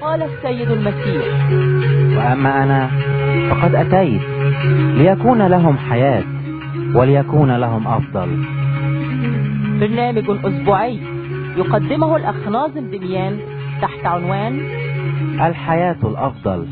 قال السيد المسيح: وأما أنا فقد أتيت ليكون لهم حياة وليكون لهم أفضل. برنامج أسبوعي يقدمه الأخ ناظم دميان تحت عنوان الحياة الأفضل.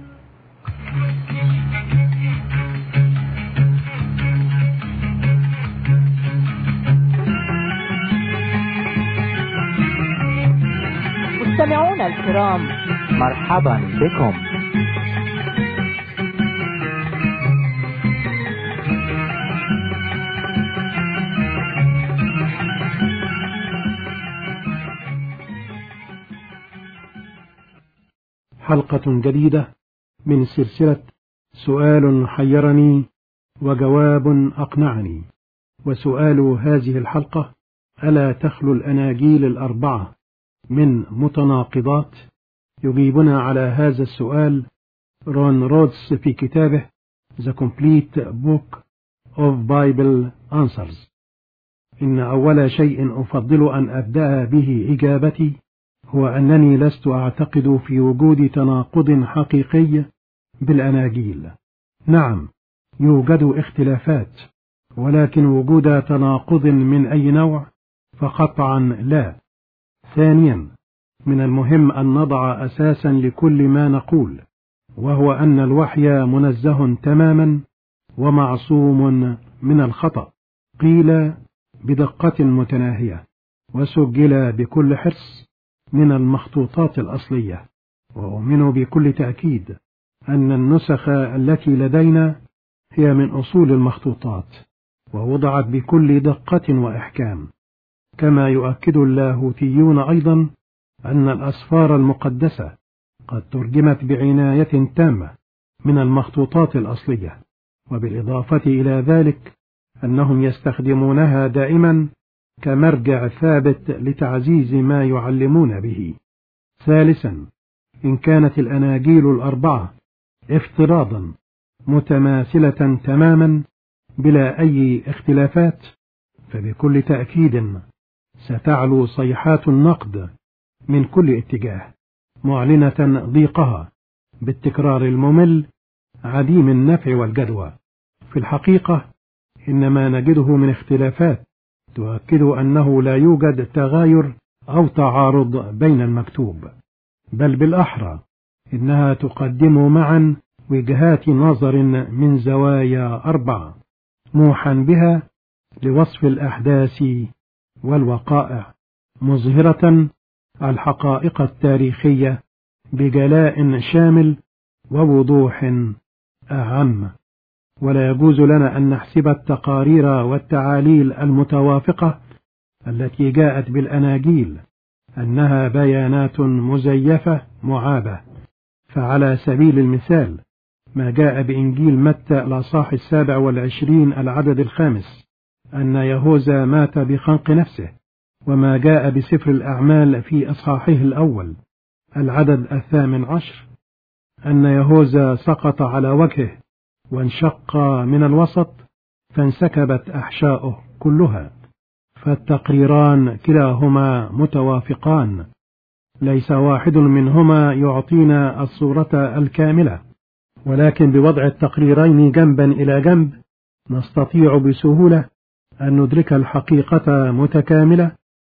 مستمعونا الكرام، مرحبا بكم. حلقة جديدة من سلسلة سؤال حيرني وجواب أقنعني. وسؤال هذه الحلقة: ألا تخلو الأناجيل الأربعة من متناقضات؟ يجيبنا على هذا السؤال رون رودز في كتابه The Complete Book of Bible Answers. إن أول شيء أفضل أن أبدأ به إجابتي هو أنني لست أعتقد في وجود تناقض حقيقي بالأناجيل. نعم، يوجد اختلافات، ولكن وجود تناقض من أي نوع فقطعا لا. ثانيا، من المهم أن نضع أساسا لكل ما نقول، وهو أن الوحي منزه تماما ومعصوم من الخطأ، قيل بدقة متناهية وسجل بكل حرص من المخطوطات الأصلية. وأؤمن بكل تأكيد أن النسخ التي لدينا هي من أصول المخطوطات، ووضعت بكل دقة وإحكام. كما يؤكد اللاهوتيون أيضا أن الأسفار المقدسة قد ترجمت بعناية تامة من المخطوطات الأصلية، وبالإضافة إلى ذلك أنهم يستخدمونها دائما كمرجع ثابت لتعزيز ما يعلمون به. ثالثا، إن كانت الأناجيل الأربعة افتراضا متماثلة تماما بلا أي اختلافات، فبكل تأكيد ستعلو صيحات النقد من كل اتجاه، معلنة ضيقها بالتكرار الممل عديم النفع والجدوى. في الحقيقة إن ما نجده من اختلافات تؤكد أنه لا يوجد تغاير أو تعارض بين المكتوب، بل بالأحرى إنها تقدم معا وجهات نظر من زوايا أربعة موحى بها لوصف الأحداث والوقائع، مظهرة الحقائق التاريخية بجلاء شامل ووضوح أعم. ولا يجوز لنا أن نحسب التقارير والتعاليل المتوافقة التي جاءت بالأناجيل أنها بيانات مزيفة معابة. فعلى سبيل المثال، ما جاء بإنجيل متى الأصحاح 27 العدد 5 أن يهوذا مات بخنق نفسه، وما جاء بسفر الأعمال في أصحاحه الأول العدد 18 أن يهوذا سقط على وجهه وانشق من الوسط فانسكبت أحشاؤه كلها. فالتقريران كلاهما متوافقان، ليس واحد منهما يعطينا الصورة الكاملة، ولكن بوضع التقريرين جنبا إلى جنب نستطيع بسهولة أن ندرك الحقيقة متكاملة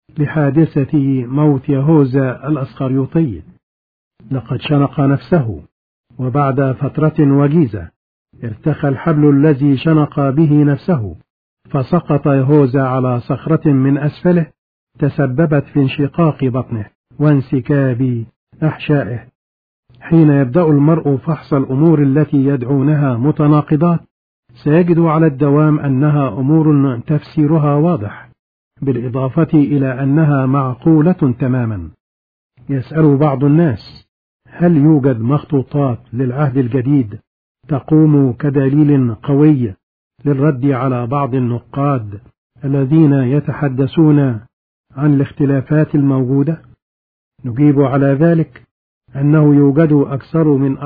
لحادثة موت يهوذا الأسخريوطي. لقد شنق نفسه، وبعد فترة وجيزة ارتخى الحبل الذي شنق به نفسه، فسقط يهوذا على صخرة من أسفله تسببت في انشقاق بطنه وانسكاب أحشائه. حين يبدأ المرء فحص الأمور التي يدعونها متناقضات، سيجد على الدوام أنها أمور تفسيرها واضح، بالإضافة إلى أنها معقولة تماما. يسأل بعض الناس: هل يوجد مخطوطات للعهد الجديد تقوم كدليل قوي للرد على بعض النقاد الذين يتحدثون عن الاختلافات الموجودة؟ نجيب على ذلك أنه يوجد أكثر من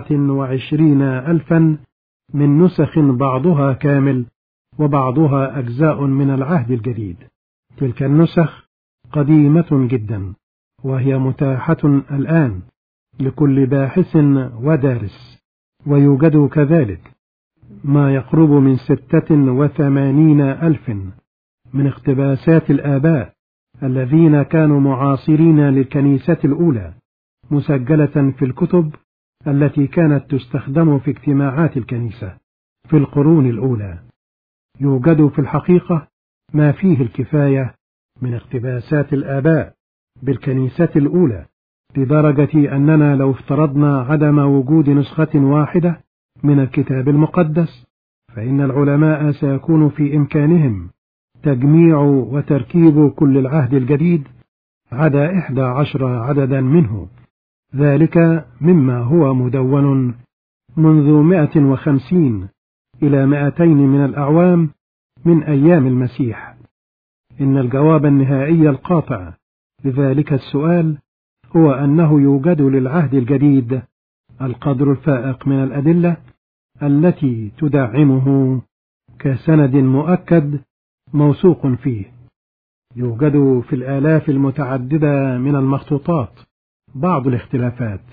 24,000 من نسخ، بعضها كامل وبعضها أجزاء من العهد الجديد. تلك النسخ قديمة جدا، وهي متاحة الآن لكل باحث ودارس، ويوجد كذلك ما يقرب من 86,000 من اقتباسات الآباء الذين كانوا معاصرين للكنيسة الأولى، مسجلة في الكتب التي كانت تستخدم في اجتماعات الكنيسة في القرون الأولى. يوجد في الحقيقة ما فيه الكفاية من اقتباسات الآباء بالكنيسة الأولى، لدرجة أننا لو افترضنا عدم وجود نسخة واحدة من الكتاب المقدس، فإن العلماء سيكون في إمكانهم تجميع وتركيب كل العهد الجديد عدا 11 عددا منه، ذلك مما هو مدون منذ 150 إلى 200 من الأعوام من أيام المسيح. إن الجواب النهائي القاطع لذلك السؤال هو أنه يوجد للعهد الجديد القدر الفائق من الأدلة التي تدعمه كسند مؤكد موثوق فيه. يوجد في الآلاف المتعددة من المخطوطات بعض الاختلافات،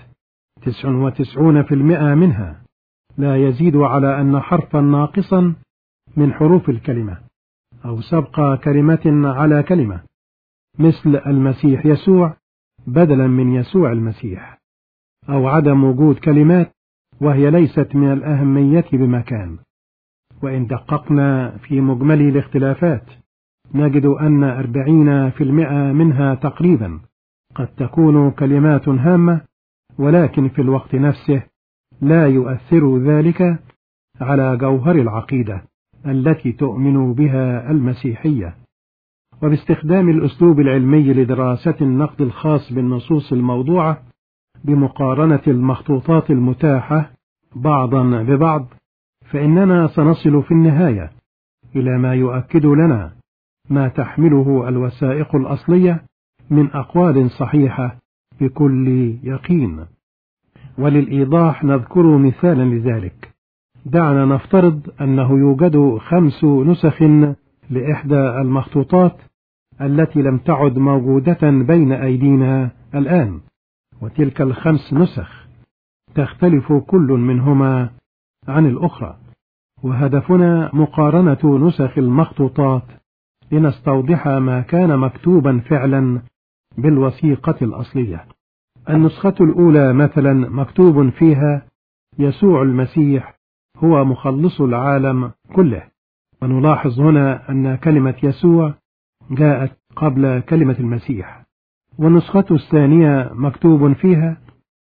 99% منها لا يزيد على أن حرفا ناقصا من حروف الكلمة أو سبق كلمة على كلمة، مثل المسيح يسوع بدلا من يسوع المسيح، أو عدم وجود كلمات وهي ليست من الأهمية بمكان. وإن دققنا في مجمل الاختلافات نجد أن 40% منها تقريبا قد تكون كلمات هامة، ولكن في الوقت نفسه لا يؤثر ذلك على جوهر العقيدة التي تؤمن بها المسيحية. وباستخدام الأسلوب العلمي لدراسة النقد الخاص بالنصوص الموضوعة بمقارنة المخطوطات المتاحة بعضا ببعض، فإننا سنصل في النهاية إلى ما يؤكد لنا ما تحمله الوثائق الأصلية من أقوال صحيحة بكل يقين. وللإيضاح نذكر مثالا لذلك. دعنا نفترض أنه يوجد 5 نسخ لإحدى المخطوطات التي لم تعد موجودة بين أيدينا الآن، وتلك ال5 نسخ تختلف كل منهما عن الأخرى، وهدفنا مقارنة نسخ المخطوطات لنستوضح ما كان مكتوبا فعلا بالوثيقة الأصلية. النسخة الأولى مثلا مكتوب فيها يسوع المسيح هو مخلص العالم كله، ونلاحظ هنا أن كلمة يسوع جاءت قبل كلمة المسيح. والنسخة الثانية مكتوب فيها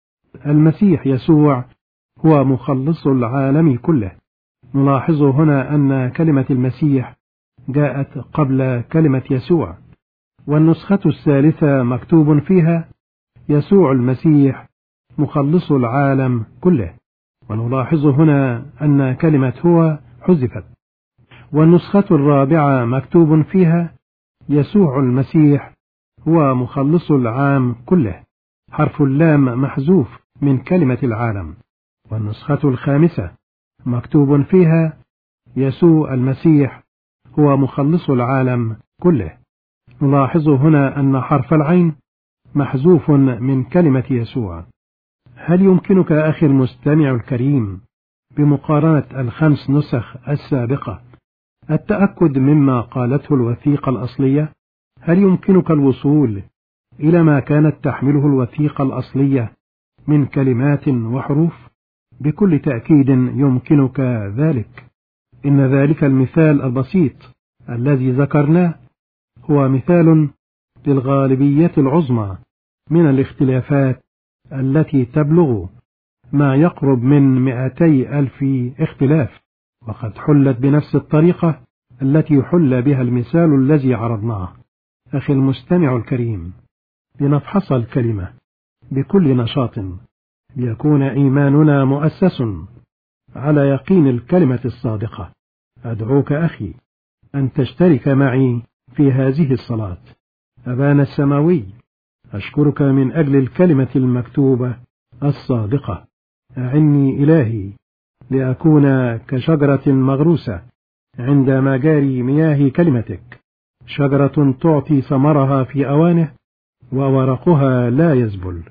المسيح يسوع هو مخلص العالم كله، نلاحظ هنا أن كلمة المسيح جاءت قبل كلمة يسوع. والنسخة الثالثة مكتوب فيها يسوع المسيح مخلص العالم كله، ونلاحظ هنا أن كلمة هو حذفت. والنسخة الرابعة مكتوب فيها يسوع المسيح هو مخلص العام كله، حرف اللام محذوف من كلمة العالم. والنسخة الخامسة مكتوب فيها يسوع المسيح هو مخلص العالم كله، نلاحظ هنا أن حرف العين محذوف من كلمة يسوع. هل يمكنك أخي المستمع الكريم بمقارنة ال5 نسخ السابقة التأكد مما قالته الوثيقة الأصلية؟ هل يمكنك الوصول إلى ما كانت تحمله الوثيقة الأصلية من كلمات وحروف؟ بكل تأكيد يمكنك ذلك. إن ذلك المثال البسيط الذي ذكرناه هو مثال للغالبية العظمى من الاختلافات التي تبلغ ما يقرب من 200,000 اختلاف، وقد حلت بنفس الطريقة التي حل بها المثال الذي عرضناه. أخي المستمع الكريم، لنفحص الكلمة بكل نشاط ليكون إيماننا مؤسس على يقين الكلمة الصادقة. أدعوك أخي أن تشترك معي في هذه الصلاة. أبانا السماوي، أشكرك من أجل الكلمة المكتوبة الصادقة. أعني إلهي لأكون كشجرة مغروسة عند مجاري مياه كلمتك، شجرة تعطي ثمرها في أوانه وورقها لا يذبل،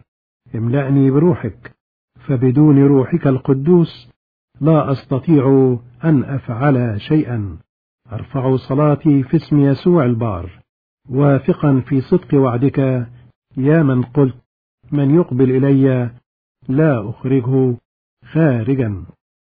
املأني بروحك، فبدون روحك القدوس لا أستطيع أن أفعل شيئا. أرفع صلاتي في اسم يسوع البار، واثقا في صدق وعدك، يا من قلت من يقبل إلي لا أخرجه خارجا.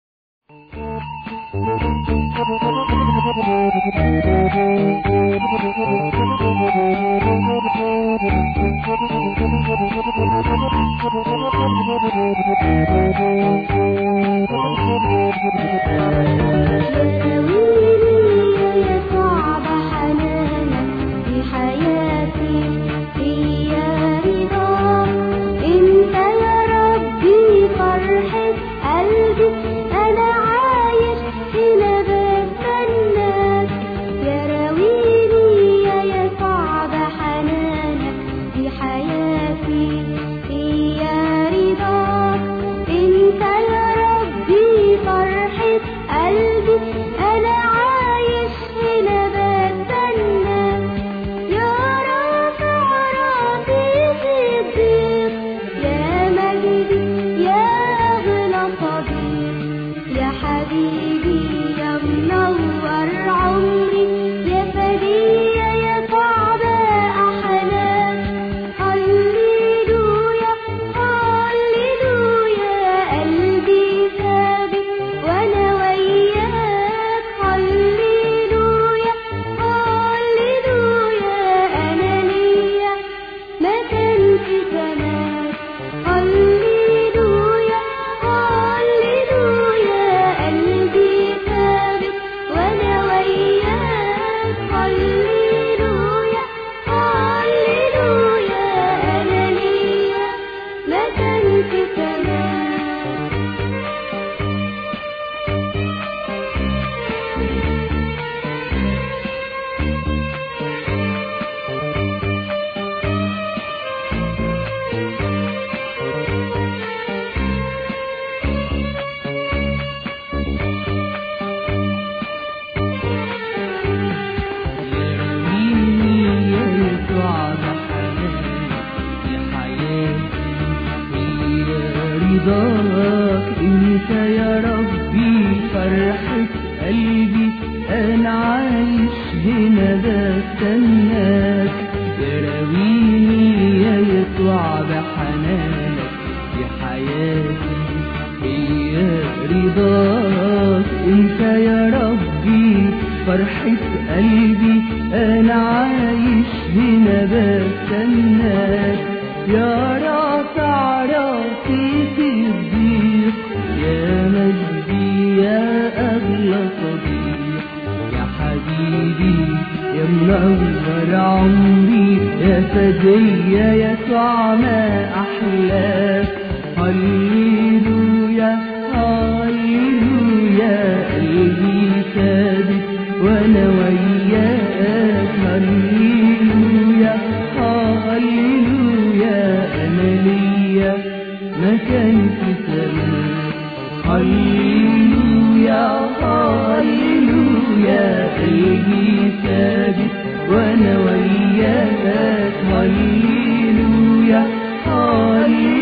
انت يا ربي فرحة قلبي، انا عايش هنا بستناك. تراويني يا يسوع بحنانك، في حياتي هي رضاك. انت يا ربي فرحة قلبي، انا عايش هنا بستناك. يا رافع راسي في الضيق، يا مجدي يا أغلى صديق. يا حبيبي يا منور عمري، يا فدي يسوع ما أحلاك. هللويا هللويا، قلبي ثابت وأنا وياك. هللويا هللويا، أنا ليا مكان في سماك. هللويا هللويا، قلبي ثابت وأنا وياك. هللويا هللويا.